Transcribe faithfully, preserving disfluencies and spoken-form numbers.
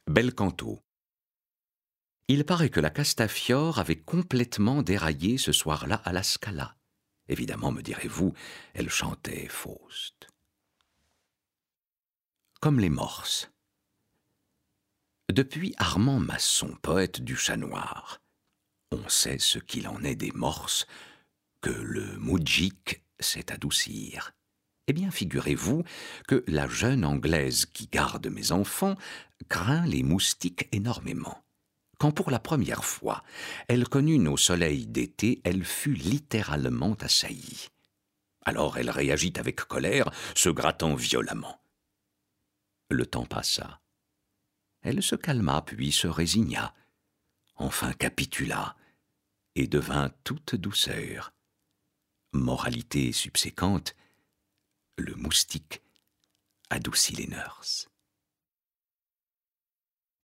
Bel canto. Il paraît que la Castafiore avait complètement déraillé ce soir-là à la Scala. Évidemment, me direz-vous, elle chantait Faust. Comme les morses. Depuis Armand Masson, poète du Chat Noir, on sait ce qu'il en est des morses, que le moudjik sait adoucir. Eh bien, figurez-vous que la jeune Anglaise qui garde mes enfants craint les moustiques énormément. Quand pour la première fois elle connut nos soleils d'été, elle fut littéralement assaillie. Alors elle réagit avec colère, se grattant violemment. Le temps passa. Elle se calma, puis se résigna, enfin capitula, et devint toute douceur. Moralité subséquente, le moustique adoucit les nurses.